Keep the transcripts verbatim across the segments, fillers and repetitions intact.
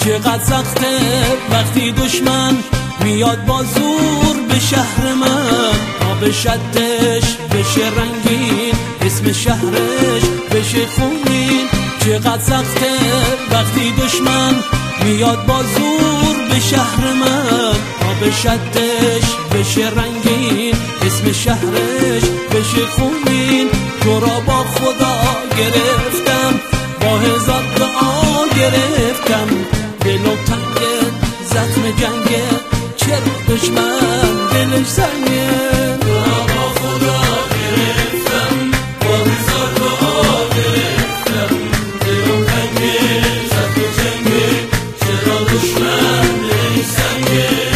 چقدر سخته وقتی دشمن میاد با زور به شهر من، آب شدش بشه رنگین، اسم شهرش بشه خونین. چقدر سخته وقتی دشمن میاد با زور به شهر من، آب شدش بشه رنگین، اسم شهرش بشه خونین. تو را با خدا گرفتم، با هزار دعا گرفتم، دلم تنگه زخم جنگه، چرا دشمن دلش سنگه. تو را با خدا گرفتم، با هزار دعا گرفتم، دلم تنگه زخم جنگه، چرا دشمن دلش سنگه.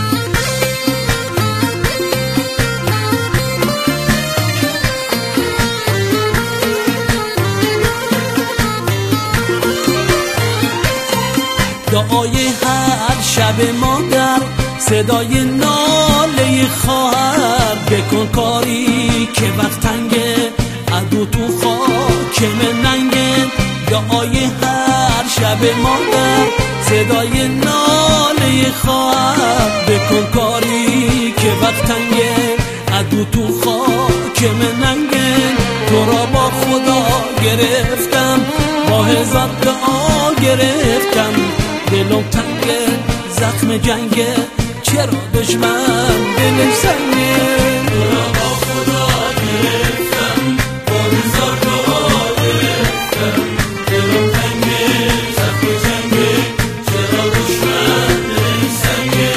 دعای هر شب مادر، صدای ناله خواهر، بکن کاری که وقت تنگه، عدو تو خاکم ننگه. دعای هر شب مادر، صدای ناله خواهر، بکن کاری که وقت تنگه، عدو تو خاکم ننگه. تو را با خدا گرفتم، با هزار دعا گرفتم، دلم تنگه زخم جنگه، چرا دشمن دلش سنگه. تو را با خدا گرفتم، با هزار دعا گرفتم، دلم تنگه زخم جنگه، چرا دشمن دلش سنگه.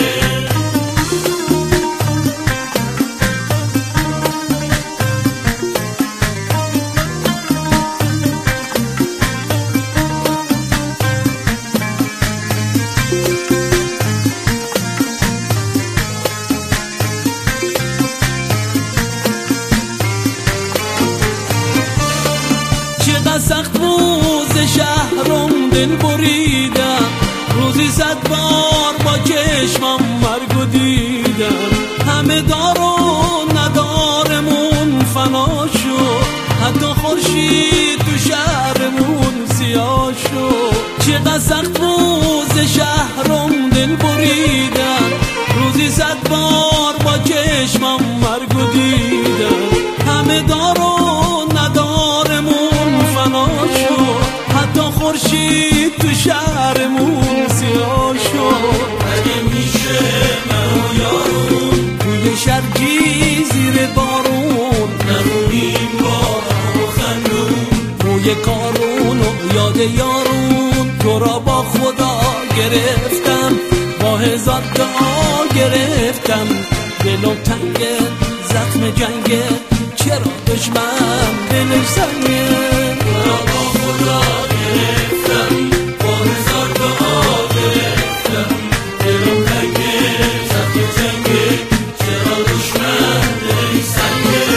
چقدر سخت روز شهرم دل بریدم، روزی صد بار با چشمم مرگو دیدم. همه دار و ندارمون فنا شد، حتی خورشید تو شهرمون سیاه شد. چقدر سخت روز شهرم دل بریدم، روزی صد بار با چشمم مرگو دیدم. همه دار و ندارمون فنا شد، حتی خورشید تو شهرمون سیاه شد. اگه میشه من و یارون توی شرجی زیر بارون، نمونیم با هم و خندون، موی کارون و یاد یارون. تو را با خدا گرفتم، با هزار دعا گرفتم، دلم تنگه زخم جنگه، چرا دشمن دلش سنگه. تو را با خدا گرفتم، با هزار دعا گرفتم، دلم تنگه زخم جنگه، چرا دشمن دلش سنگه.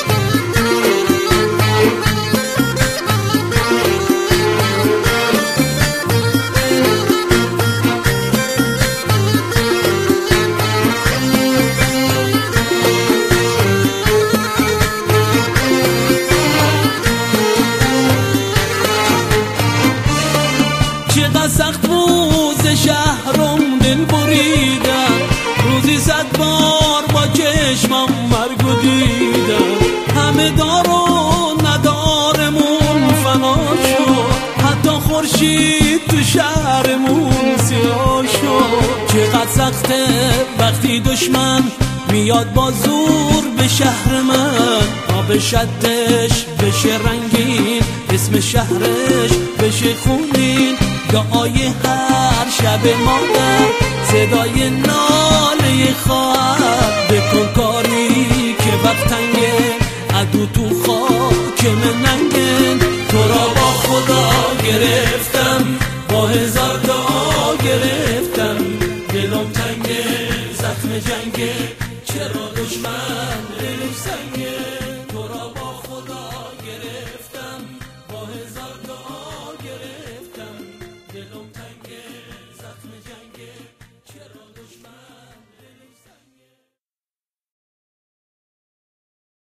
چقدر سخت روز شهرم دل بریدم، روزی صد بار با چشمم مرگو دیدم. همه دار و ندارمون فنا شد، حتی خورشید تو شهرمون سیاه شد. چقدر سخته وقتی دشمن میاد با زور به شهر من، آب شدش بشه رنگین، اسم شهرش بشه خونین. دعای هر شب مادر، صدای ناله خواهر، بکن کاری که وقت تنگه، عدو تو